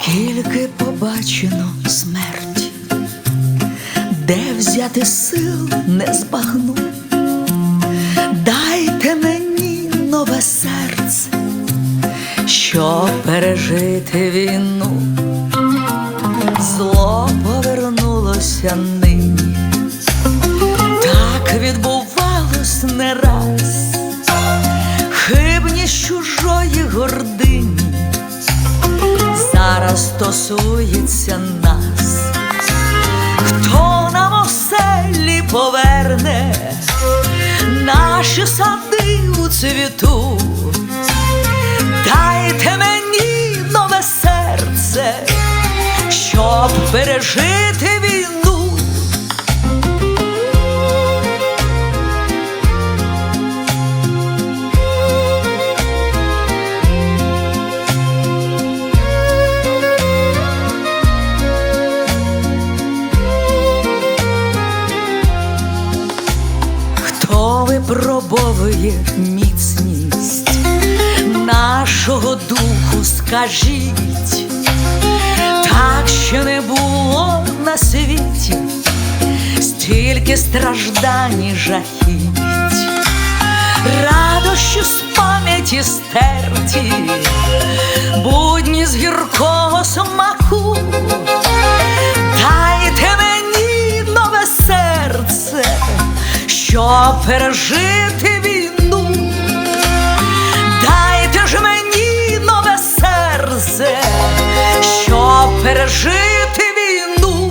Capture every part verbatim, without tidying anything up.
Скільки побачено смерті, де взяти сил не збагну. Дайте мені нове серце, щоб пережити війну. Зло повернулося нині, так відбувалось не раз. Хибність чужої гордині зараз стосується нас. Хто нам оселі поверне наші сади у цвіту? Дайте мені нове серце, щоб пережити війну. Хто випробовує міцність нашого духу, скажіть, так ще не було на світі стільки страждань і жахіть. Радощі з пам'яті стерті, будні з гіркого смаку. Дайте мені нове серце, щоб пережити війну. Дайте ж мені нове серце, щоб пережити війну.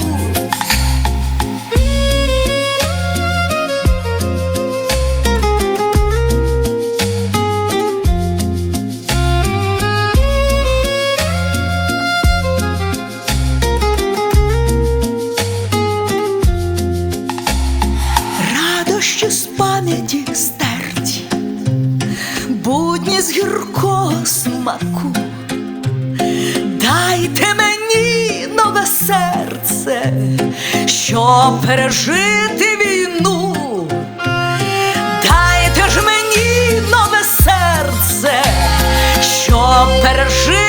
Радощі з пам'яті стерті, будні з гіркого смаку. Дайте мені нове серце, щоб пережити війну. Дайте ж мені нове серце, щоб пережити